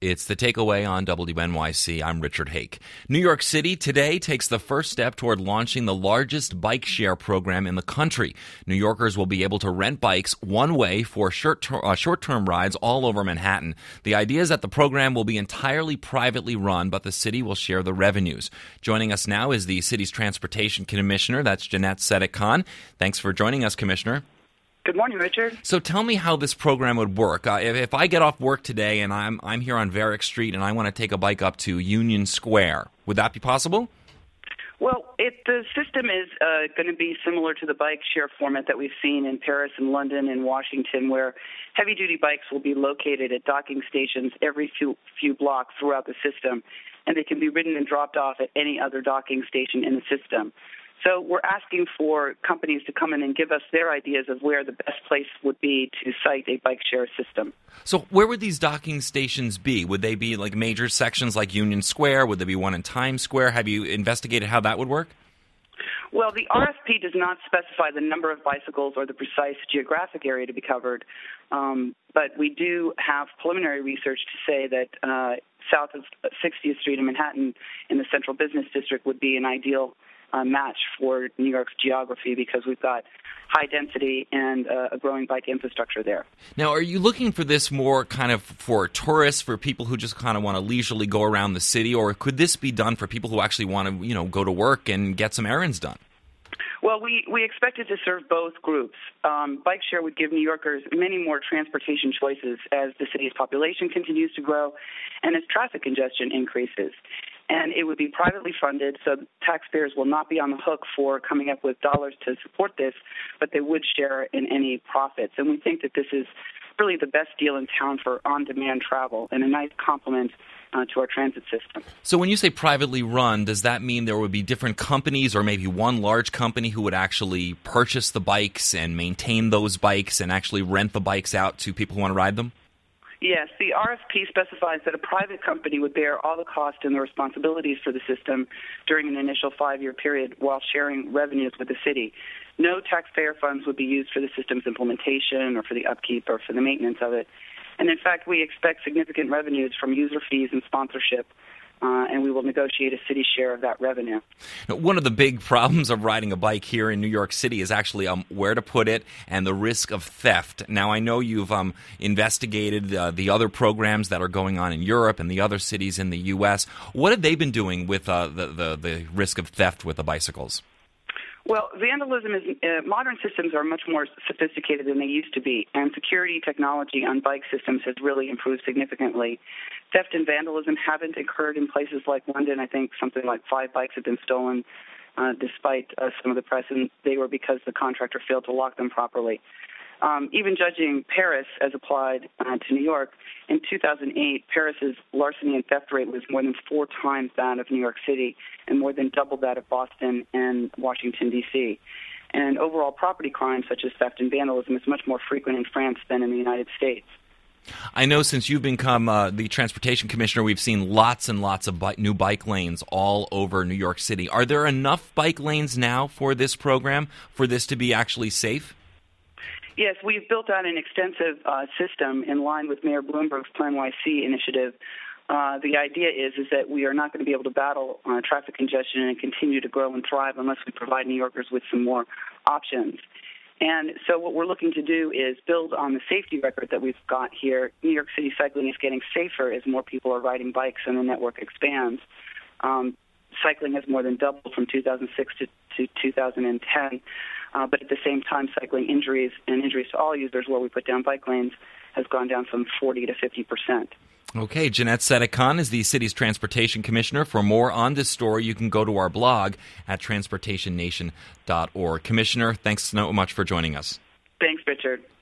It's The Takeaway on WNYC. I'm Richard Hake. New York City today takes the first step toward launching the largest bike share program in the country. New Yorkers will be able to rent bikes one way for short-term rides all over Manhattan. The idea is that the program will be entirely privately run, but the city will share the revenues. Joining us now is the city's transportation commissioner. That's Jeanette Sedek-Khan. Thanks for joining us, Commissioner. Good morning, Richard. So tell me how this program would work. If I get off work today and I'm here on Varick Street and I want to take a bike up to Union Square, would that be possible? Well, the system is going to be similar to the bike share format that we've seen in Paris and London and Washington, where heavy-duty bikes will be located at docking stations every few blocks throughout the system, and they can be ridden and dropped off at any other docking station in the system. So we're asking for companies to come in and give us their ideas of where the best place would be to site a bike share system. So where would these docking stations be? Would they be like major sections like Union Square? Would there be one in Times Square? Have you investigated how that would work? Well, the RFP does not specify the number of bicycles or the precise geographic area to be covered, but we do have preliminary research to say that south of 60th Street in Manhattan in the Central Business District would be an ideal match for New York's geography because we've got high density and a growing bike infrastructure there. Now, are you looking for this more kind of for tourists, for people who just kind of want to leisurely go around the city, or could this be done for people who actually want to, go to work and get some errands done? Well, we expect it to serve both groups. Bike share would give New Yorkers many more transportation choices as the city's population continues to grow and as traffic congestion increases. And it would be privately funded, so taxpayers will not be on the hook for coming up with dollars to support this, but they would share in any profits. And we think that this is really the best deal in town for on-demand travel and a nice complement to our transit system. So when you say privately run, does that mean there would be different companies or maybe one large company who would actually purchase the bikes and maintain those bikes and actually rent the bikes out to people who want to ride them? Yes, the RFP specifies that a private company would bear all the cost and the responsibilities for the system during an initial 5-year period while sharing revenues with the city. No taxpayer funds would be used for the system's implementation or for the upkeep or for the maintenance of it. And in fact, we expect significant revenues from user fees and sponsorship, and we will negotiate a city share of that revenue. Now, one of the big problems of riding a bike here in New York City is actually where to put it and the risk of theft. Now, I know you've investigated the other programs that are going on in Europe and the other cities in the U.S. What have they been doing with the risk of theft with the bicycles? Well, vandalism is modern systems are much more sophisticated than they used to be, and security technology on bike systems has really improved significantly. Theft and vandalism haven't occurred in places like London. I think something like 5 bikes have been stolen, despite some of the press, and they were because the contractor failed to lock them properly. Even judging Paris as applied to New York, in 2008, Paris's larceny and theft rate was more than 4 times that of New York City and more than double that of Boston and Washington, D.C. And overall property crimes such as theft and vandalism is much more frequent in France than in the United States. I know since you've become the transportation commissioner, we've seen lots and lots of new bike lanes all over New York City. Are there enough bike lanes now for this program, for this to be actually safe? Yes, we've built out an extensive system in line with Mayor Bloomberg's Plan YC initiative. The idea is that we are not going to be able to battle traffic congestion and continue to grow and thrive unless we provide New Yorkers with some more options. And so what we're looking to do is build on the safety record that we've got here. New York City cycling is getting safer as more people are riding bikes and the network expands. Cycling has more than doubled from 2006 to 2010. But at the same time, cycling injuries and injuries to all users where we put down bike lanes has gone down from 40 to 50%. Okay, Jeanette Sedek-Khan is the city's transportation commissioner. For more on this story, you can go to our blog at transportationnation.org. Commissioner, thanks so much for joining us. Thanks, Richard.